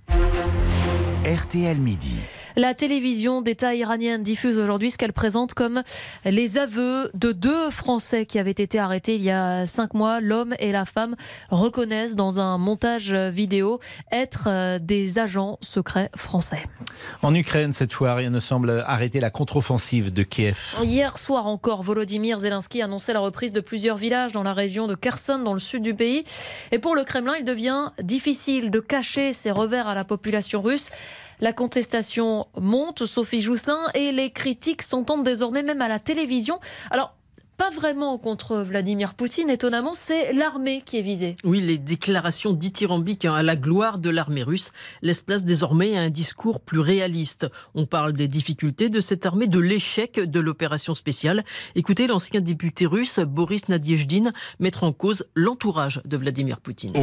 RTL Midi. La télévision d'État iranienne diffuse aujourd'hui ce qu'elle présente comme les aveux de 2 Français qui avaient été arrêtés il y a 5 mois. L'homme et la femme reconnaissent dans un montage vidéo être des agents secrets français. En Ukraine, cette fois, rien ne semble arrêter la contre-offensive de Kiev. Hier soir encore, Volodymyr Zelensky annonçait la reprise de plusieurs villages dans la région de Kherson, dans le sud du pays. Et pour le Kremlin, il devient difficile de cacher ses revers à la population russe. La contestation monte, Sophie Jousselin, et les critiques s'entendent désormais même à la télévision. Alors, pas vraiment contre Vladimir Poutine, étonnamment, c'est l'armée qui est visée. Oui, les déclarations dithyrambiques à la gloire de l'armée russe laissent place désormais à un discours plus réaliste. On parle des difficultés de cette armée, de l'échec de l'opération spéciale. Écoutez l'ancien député russe Boris Nadiejdin mettre en cause l'entourage de Vladimir Poutine.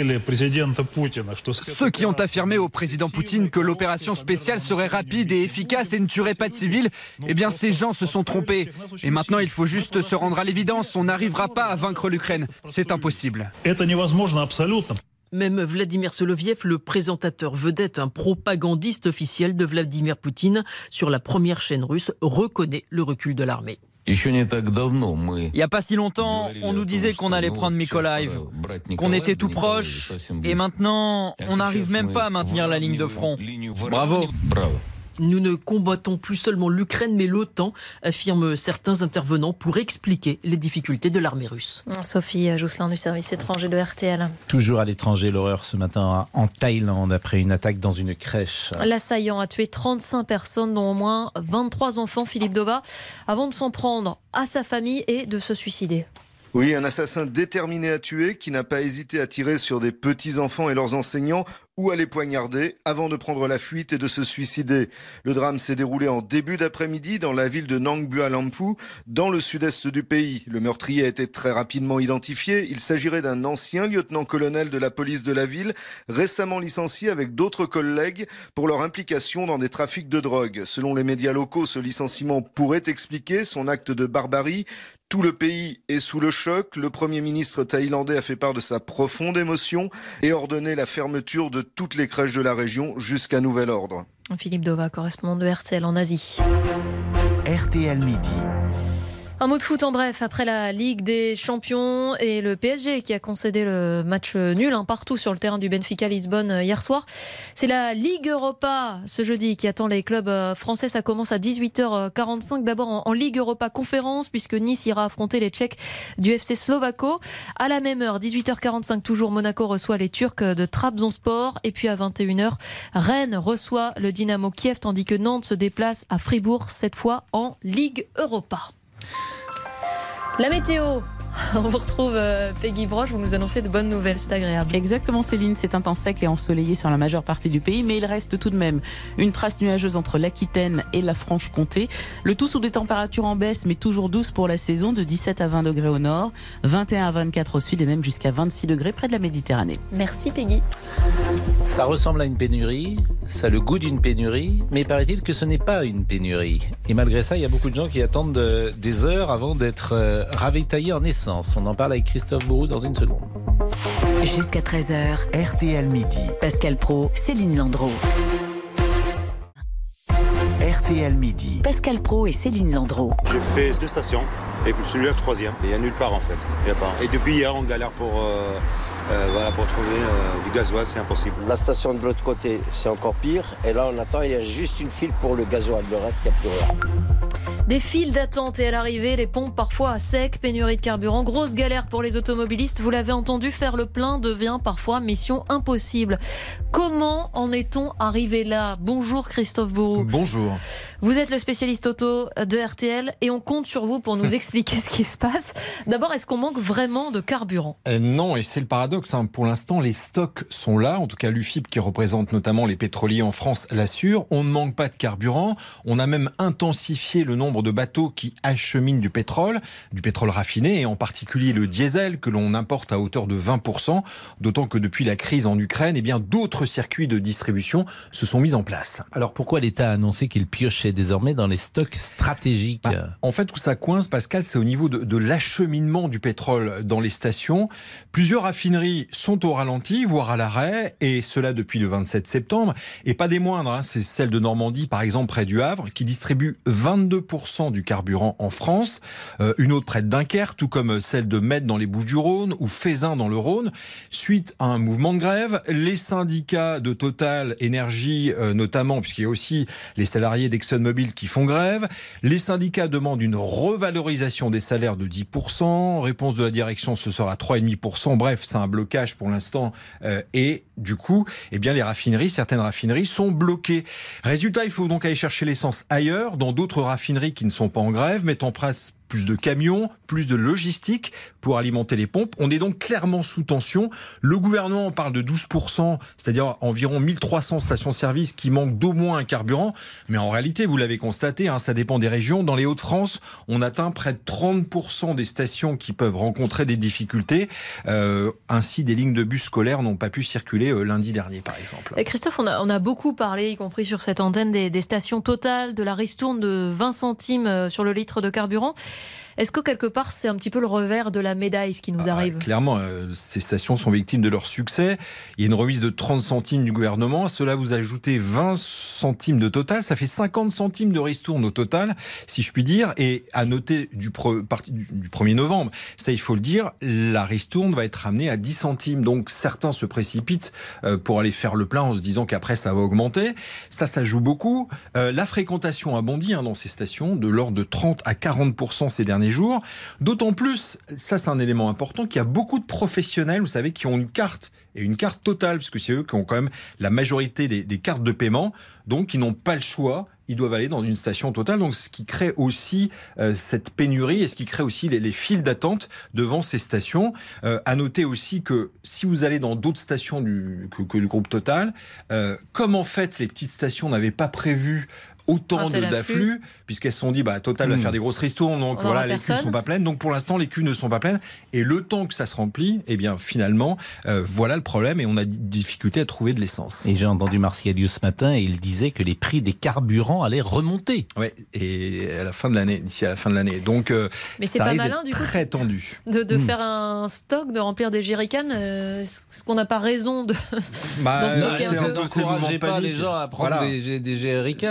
Ceux qui ont affirmé au président Poutine que l'opération spéciale serait rapide et efficace et ne tuerait pas de civils, eh bien ces gens se sont trompés. Et maintenant il faut juste se rendre à l'évidence, on n'arrivera pas à vaincre l'Ukraine. C'est impossible. Même Vladimir Soloviev, le présentateur vedette, un propagandiste officiel de Vladimir Poutine, sur la première chaîne russe, reconnaît le recul de l'armée. Il n'y a pas si longtemps, on nous disait qu'on allait prendre Mykolaiv, qu'on était tout proche, et maintenant, on n'arrive même pas à maintenir la ligne de front. Bravo. Nous ne combattons plus seulement l'Ukraine, mais l'OTAN, affirment certains intervenants pour expliquer les difficultés de l'armée russe. Sophie Jousselin du service étranger de RTL. Toujours à l'étranger, l'horreur ce matin en Thaïlande après une attaque dans une crèche. L'assaillant a tué 35 personnes, dont au moins 23 enfants, Philippe Dova, avant de s'en prendre à sa famille et de se suicider. Oui, un assassin déterminé à tuer qui n'a pas hésité à tirer sur des petits-enfants et leurs enseignants ou à les poignarder avant de prendre la fuite et de se suicider. Le drame s'est déroulé en début d'après-midi dans la ville de Nang Bua Lamphu, dans le sud-est du pays. Le meurtrier a été très rapidement identifié. Il s'agirait d'un ancien lieutenant-colonel de la police de la ville, récemment licencié avec d'autres collègues pour leur implication dans des trafics de drogue. Selon les médias locaux, ce licenciement pourrait expliquer son acte de barbarie. Tout le pays est sous le choc. Le Premier ministre thaïlandais a fait part de sa profonde émotion et ordonné la fermeture de toutes les crèches de la région jusqu'à nouvel ordre. Philippe Dova, correspondant de RTL en Asie. RTL Midi. Un mot de foot en bref, après la Ligue des Champions et le PSG qui a concédé le match nul partout sur le terrain du Benfica Lisbonne hier soir. C'est la Ligue Europa ce jeudi qui attend les clubs français. Ça commence à 18h45. D'abord en Ligue Europa Conférence puisque Nice ira affronter les Tchèques du FC Slovako. À la même heure, 18h45 toujours, Monaco reçoit les Turcs de Trabzonspor. Et puis à 21h, Rennes reçoit le Dynamo Kiev tandis que Nantes se déplace à Fribourg, cette fois en Ligue Europa. La météo. On vous retrouve Peggy Broche, vous nous annoncez de bonnes nouvelles, c'est agréable. Exactement Céline, c'est un temps sec et ensoleillé sur la majeure partie du pays, mais il reste tout de même une trace nuageuse entre l'Aquitaine et la Franche-Comté. Le tout sous des températures en baisse, mais toujours douces pour la saison, de 17 à 20 degrés au nord, 21 à 24 au sud et même jusqu'à 26 degrés près de la Méditerranée. Merci Peggy. Ça ressemble à une pénurie, ça a le goût d'une pénurie, mais paraît-il que ce n'est pas une pénurie. Et malgré ça, il y a beaucoup de gens qui attendent des heures avant d'être ravitaillés en essence. On en parle avec Christophe Bourou dans une seconde. Jusqu'à 13h, RTL Midi. Pascal Praud, Céline Landreau. RTL Midi. Pascal Praud et Céline Landreau. J'ai fait 2 stations et celui-là le 3e. Il n'y a nulle part en fait. Il y a pas. Et depuis hier, on galère pour trouver du gasoil, c'est impossible. La station de l'autre côté, c'est encore pire. Et là, on attend, il y a juste une file pour le gasoil. Le reste, il n'y a plus rien. Des files d'attente et à l'arrivée, les pompes parfois à sec, pénurie de carburant, grosse galère pour les automobilistes. Vous l'avez entendu, faire le plein devient parfois mission impossible. Comment en est-on arrivé là ? Bonjour Christophe Bourou. Bonjour. Vous êtes le spécialiste auto de RTL et on compte sur vous pour nous expliquer ce qui se passe. D'abord, est-ce qu'on manque vraiment de carburant ? Non, et c'est le paradoxe. Pour l'instant, les stocks sont là. En tout cas, l'UFIP, qui représente notamment les pétroliers en France, l'assure. On ne manque pas de carburant. On a même intensifié le nombre de bateaux qui acheminent du pétrole raffiné, et en particulier le diesel que l'on importe à hauteur de 20%, d'autant que depuis la crise en Ukraine, d'autres circuits de distribution se sont mis en place. Alors pourquoi l'État a annoncé qu'il piochait désormais dans les stocks stratégiques ? En fait, où ça coince, Pascal, c'est au niveau de l'acheminement du pétrole dans les stations. Plusieurs raffineries sont au ralenti, voire à l'arrêt, et cela depuis le 27 septembre. Et pas des moindres, c'est celle de Normandie, par exemple, près du Havre, qui distribue 22% du carburant en France. Une autre près de Dunkerque, tout comme celle de Metz dans les Bouches-du-Rhône ou Fézin dans le Rhône. Suite à un mouvement de grève, les syndicats de Total Énergie, notamment, puisqu'il y a aussi les salariés d'ExxonMobil qui font grève. Les syndicats demandent une revalorisation des salaires de 10%. Réponse de la direction, ce sera 3,5%. Bref, c'est un blocage pour l'instant. Et du coup, certaines raffineries sont bloquées. Résultat, il faut donc aller chercher l'essence ailleurs, dans d'autres raffineries qui ne sont pas en grève, mettent en place plus de camions, plus de logistique pour alimenter les pompes. On est donc clairement sous tension. Le gouvernement parle de 12%, c'est-à-dire environ 1300 stations-service qui manquent d'au moins un carburant. Mais en réalité, vous l'avez constaté, ça dépend des régions. Dans les Hauts-de-France, on atteint près de 30% des stations qui peuvent rencontrer des difficultés. Ainsi, des lignes de bus scolaires n'ont pas pu circuler lundi dernier, par exemple. Et Christophe, on a beaucoup parlé, y compris sur cette antenne, des stations Total, de la ristourne de 20 centimes sur le litre de carburant. Est-ce que quelque part c'est un petit peu le revers de la médaille ce qui nous arrive ? Clairement, ces stations sont victimes de leur succès. Il y a une remise de 30 centimes du gouvernement. À cela, vous ajoutez 20 centimes de Total. Ça fait 50 centimes de ristourne au total, si je puis dire. Et à noter du 1er novembre, ça il faut le dire, la ristourne va être ramenée à 10 centimes. Donc certains se précipitent pour aller faire le plein en se disant qu'après ça va augmenter. Ça joue beaucoup. La fréquentation a bondi dans ces stations de l'ordre de 30 à 40% ces derniers jours. D'autant plus, ça c'est un élément important, qu'il y a beaucoup de professionnels, vous savez, qui ont une carte, et une carte Total, parce que c'est eux qui ont quand même la majorité des cartes de paiement, donc ils n'ont pas le choix, ils doivent aller dans une station Total, donc ce qui crée aussi cette pénurie et ce qui crée aussi les files d'attente devant ces stations. À noter aussi que si vous allez dans d'autres stations que le groupe Total, comme en fait les petites stations n'avaient pas prévu autant d'afflux, puisqu'elles se sont dit Total va faire des grosses ristournes, donc voilà, les cuves ne sont pas pleines. Donc pour l'instant, les cuves ne sont pas pleines. Et le temps que ça se remplit, finalement, voilà le problème, et on a des difficultés à trouver de l'essence. Et j'ai entendu Martialius ce matin, et il disait que les prix des carburants allaient remonter. Oui, et à la fin de l'année, d'ici à la fin de l'année. Donc mais c'est ça pas risque malin, du coup, très tendu. De faire un stock, de remplir des jerrycans. Est-ce qu'on n'a pas raison de d'en stocker un peu ? N'encouragez pas les gens à prendre des jerrycans.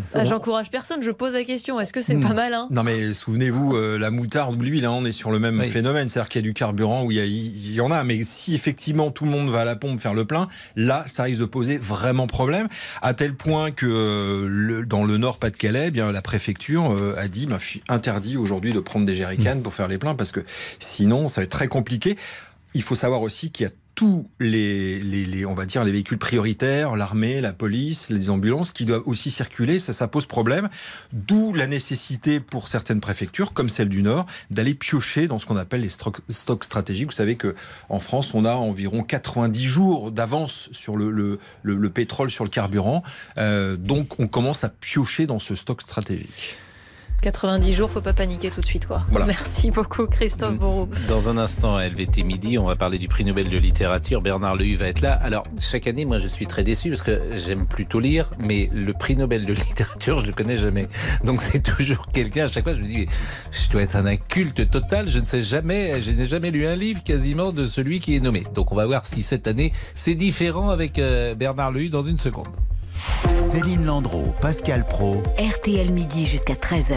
J'encourage personne, je pose la question. Est-ce que c'est pas malin ? Non mais souvenez-vous, la moutarde ou l'huile, on est sur le même phénomène. C'est-à-dire qu'il y a du carburant où il y en a. Mais si effectivement tout le monde va à la pompe faire le plein, là, ça risque de poser vraiment problème. À tel point que dans le Nord Pas-de-Calais, eh bien, la préfecture a dit interdit aujourd'hui de prendre des jerrycans pour faire les pleins parce que sinon, ça va être très compliqué. Il faut savoir aussi qu'il y a tous on va dire, les véhicules prioritaires, l'armée, la police, les ambulances qui doivent aussi circuler. Ça pose problème. D'où la nécessité pour certaines préfectures, comme celle du Nord, d'aller piocher dans ce qu'on appelle les stocks stratégiques. Vous savez qu'en France, on a environ 90 jours d'avance sur le pétrole, sur le carburant. Donc, on commence à piocher dans ce stock stratégique. 90 jours, faut pas paniquer tout de suite, quoi. Voilà. Merci beaucoup, Christophe Beauroux. Dans un instant, à LVT Midi, on va parler du prix Nobel de littérature. Bernard Lehu va être là. Alors, chaque année, moi, je suis très déçu parce que j'aime plutôt lire, mais le prix Nobel de littérature, je le connais jamais. Donc, c'est toujours quelqu'un. À chaque fois, je me dis, je dois être un inculte total. Je n'ai jamais lu un livre quasiment de celui qui est nommé. Donc, on va voir si cette année, c'est différent avec Bernard Lehu dans une seconde. Céline Landreau, Pascal Praud. RTL Midi jusqu'à 13h.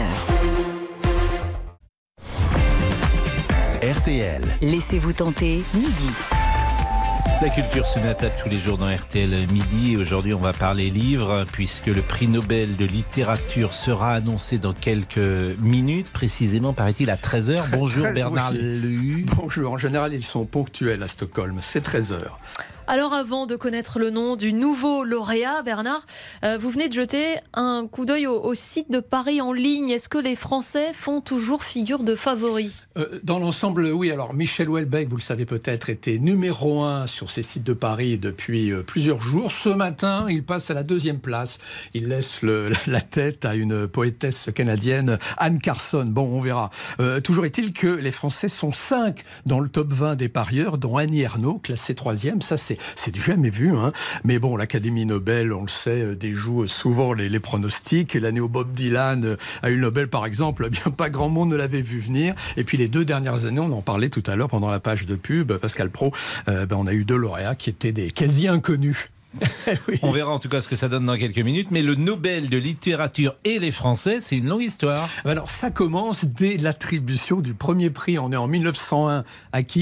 RTL. Laissez-vous tenter, midi. La culture se met à table tous les jours dans RTL Midi. Aujourd'hui, on va parler livres, puisque le prix Nobel de littérature sera annoncé dans quelques minutes, précisément, paraît-il, à 13h. Bonjour Bernard Lehu. Bonjour, en général, ils sont ponctuels à Stockholm, c'est 13h. Alors avant de connaître le nom du nouveau lauréat, Bernard, vous venez de jeter un coup d'œil au site de Paris en ligne. Est-ce que les Français font toujours figure de favoris ? Dans l'ensemble, oui. Alors Michel Houellebecq, vous le savez peut-être, était numéro 1 sur ces sites de Paris depuis plusieurs jours. Ce matin, il passe à la 2e place. Il laisse la tête à une poétesse canadienne, Anne Carson. Bon, on verra. Toujours est-il que les Français sont 5 dans le top 20 des parieurs, dont Annie Ernaux, classée 3e. Ça, c'est du jamais vu, hein. Mais bon, l'Académie Nobel, on le sait, déjoue souvent les pronostics. L'année où Bob Dylan a eu le Nobel, par exemple, eh bien, pas grand monde ne l'avait vu venir. Et puis les 2 dernières années, on en parlait tout à l'heure pendant la page de pub, Pascal Praud, on a eu 2 lauréats qui étaient des quasi-inconnus. Oui. On verra en tout cas ce que ça donne dans quelques minutes, mais le Nobel de littérature et les Français, c'est une longue histoire. Alors ça commence dès l'attribution du premier prix. On est en 1901. À qui ?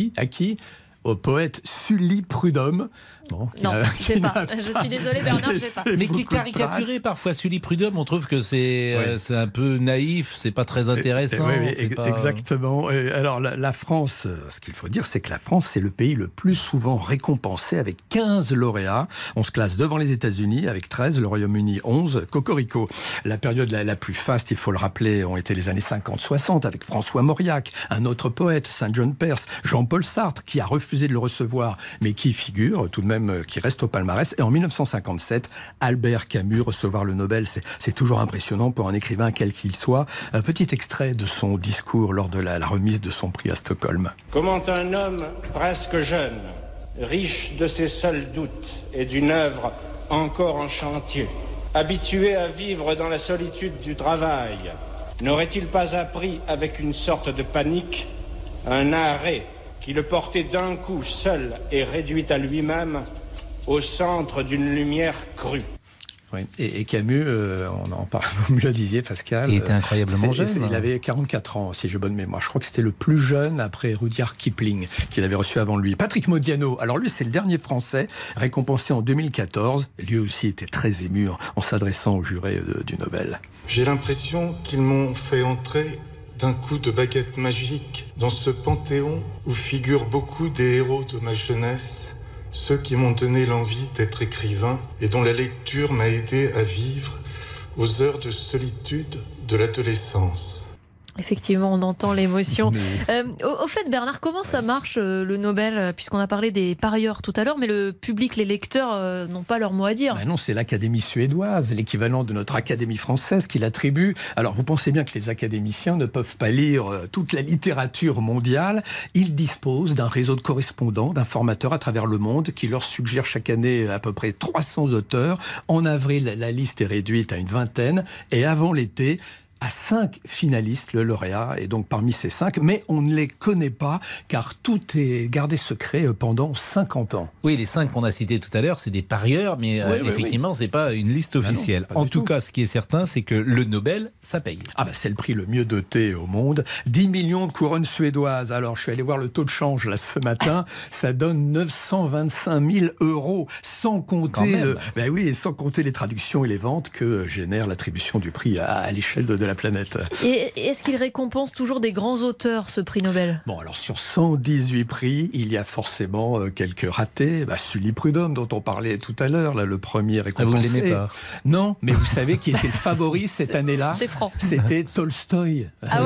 Au poète Sully Prudhomme. Bon, non, je sais pas. Je suis désolée, Bernard, je sais pas. Mais qui est caricaturé parfois. Sully Prudhomme, on trouve que c'est un peu naïf, c'est pas très intéressant. Exactement. Alors la France, ce qu'il faut dire, c'est que la France, c'est le pays le plus souvent récompensé avec 15 lauréats. On se classe devant les États-Unis avec 13, le Royaume-Uni 11, Cocorico. La période la plus faste, il faut le rappeler, ont été les années 50-60 avec François Mauriac, un autre poète, Saint John Perse, Jean-Paul Sartre, qui a refusé de le recevoir, mais qui figure tout de même, qui reste au palmarès. Et en 1957, Albert Camus recevoir le Nobel, c'est toujours impressionnant pour un écrivain quel qu'il soit. Un petit extrait de son discours lors de la remise de son prix à Stockholm. Comment un homme presque jeune, riche de ses seuls doutes et d'une œuvre encore en chantier, habitué à vivre dans la solitude du travail, n'aurait-il pas appris avec une sorte de panique un arrêt qui le portait d'un coup seul et réduit à lui-même au centre d'une lumière crue. Oui. Et Camus, on en parle, vous me le disiez, Pascal. Il était incroyablement jeune. Il avait 44 ans, si j'ai bonne mémoire. Je crois que c'était le plus jeune après Rudyard Kipling, qu'il avait reçu avant lui. Patrick Modiano, alors lui, c'est le dernier Français récompensé en 2014. Lui aussi était très ému en s'adressant au juré du Nobel. J'ai l'impression qu'ils m'ont fait entrer d'un coup de baguette magique dans ce panthéon où figurent beaucoup des héros de ma jeunesse, ceux qui m'ont donné l'envie d'être écrivain et dont la lecture m'a aidé à vivre aux heures de solitude de l'adolescence. Effectivement, on entend l'émotion. Au fait, Bernard, comment ça marche le Nobel ? Puisqu'on a parlé des parieurs tout à l'heure, mais le public, les lecteurs n'ont pas leur mot à dire. Non, c'est l'Académie suédoise, l'équivalent de notre Académie française qui l'attribue. Alors, vous pensez bien que les académiciens ne peuvent pas lire toute la littérature mondiale. Ils disposent d'un réseau de correspondants, d'informateurs à travers le monde qui leur suggèrent chaque année à peu près 300 auteurs. En avril, la liste est réduite à une vingtaine. Et avant l'été, à 5 finalistes, le lauréat, et donc parmi ces 5, mais on ne les connaît pas, car tout est gardé secret pendant 50 ans. Oui, les 5 qu'on a cités tout à l'heure, c'est des parieurs, mais effectivement, c'est pas une liste officielle. Non, en tout cas, ce qui est certain, c'est que le Nobel, ça paye. Ah c'est le prix le mieux doté au monde. 10 millions de couronnes suédoises. Alors, je suis allé voir le taux de change là ce matin. Ça donne 925 000 €, sans compter sans compter les traductions et les ventes que génère l'attribution du prix à l'échelle de la planète. Et est-ce qu'il récompense toujours des grands auteurs, ce prix Nobel ? Bon, alors sur 118 prix, il y a forcément quelques ratés. Sully Prudhomme, dont on parlait tout à l'heure, là, le premier récompensé. Vous ne l'aimez pas ? Non, mais vous savez qui était le favori cette année-là ? C'est franc. C'était Tolstoï.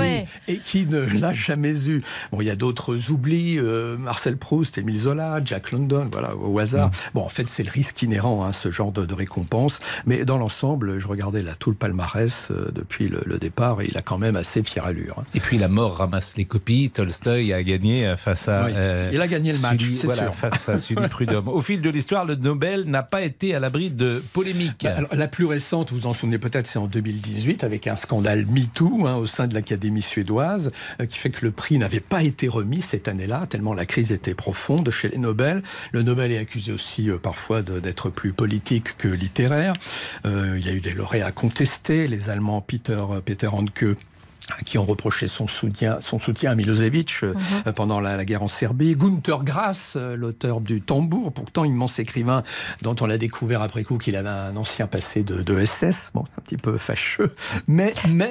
Et qui ne l'a jamais eu. Bon, il y a d'autres oublis, Marcel Proust, Émile Zola, Jack London, voilà, au hasard. Bon, en fait, c'est le risque inhérent, ce genre de récompense. Mais dans l'ensemble, je regardais tout le palmarès depuis le départ, et il a quand même assez fière allure. Et puis la mort ramasse les copies. Tolstoï a gagné face à... il a gagné le match, c'est sûr. Face à Sully Prudhomme. Au fil de l'histoire, le Nobel n'a pas été à l'abri de polémiques. Alors, la plus récente, vous vous en souvenez peut-être, c'est en 2018, avec un scandale MeToo au sein de l'Académie suédoise, qui fait que le prix n'avait pas été remis cette année-là, tellement la crise était profonde chez les Nobel. Le Nobel est accusé aussi parfois d'être plus politique que littéraire. Il y a eu des lauréats contestés, les Allemands Peter Handke, qui ont reproché son soutien à Milosevic pendant la guerre en Serbie. Günter Grass, l'auteur du Tambour, pourtant immense écrivain dont on a découvert après coup qu'il avait un ancien passé de SS. Bon, un petit peu fâcheux. Mais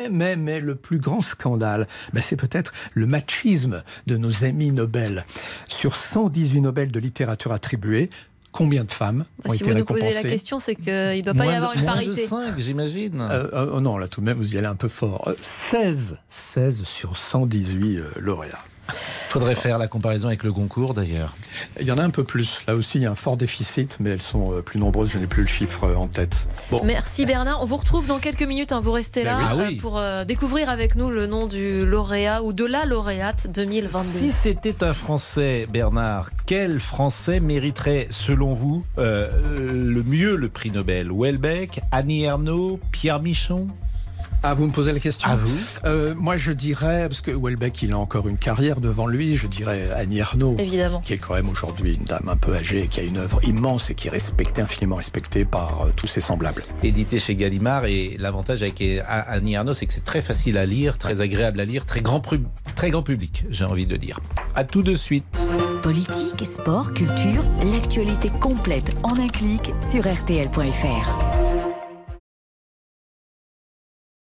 le plus grand scandale, c'est peut-être le machisme de nos amis Nobel. Sur 118 Nobel de littérature attribués, combien de femmes ont été récompensées ? Si vous nous posez la question, c'est qu'il ne doit pas y avoir une parité. Moins de 5, j'imagine. Non, là tout de même, vous y allez un peu fort. 16 sur 118 lauréats. Faudrait faire la comparaison avec le Goncourt, d'ailleurs. Il y en a un peu plus. Là aussi, il y a un fort déficit, mais elles sont plus nombreuses. Je n'ai plus le chiffre en tête. Bon. Merci Bernard. On vous retrouve dans quelques minutes. Vous restez là pour découvrir avec nous le nom du lauréat ou de la lauréate 2022. Si c'était un Français, Bernard, quel Français mériterait, selon vous, le mieux le prix Nobel ? Houellebecq, Annie Ernaux, Pierre Michon ? Vous me posez la question ? À vous. Moi, je dirais, parce que Houellebecq, il a encore une carrière devant lui, je dirais Annie Ernaux, évidemment, qui est quand même aujourd'hui une dame un peu âgée, qui a une œuvre immense et qui est respectée, infiniment respectée par tous ses semblables. Édité chez Gallimard, et l'avantage avec Annie Ernaux, c'est que c'est très facile à lire, très agréable à lire, très grand public, j'ai envie de dire. À tout de suite. Politique, sport, culture, l'actualité complète en un clic sur RTL.fr.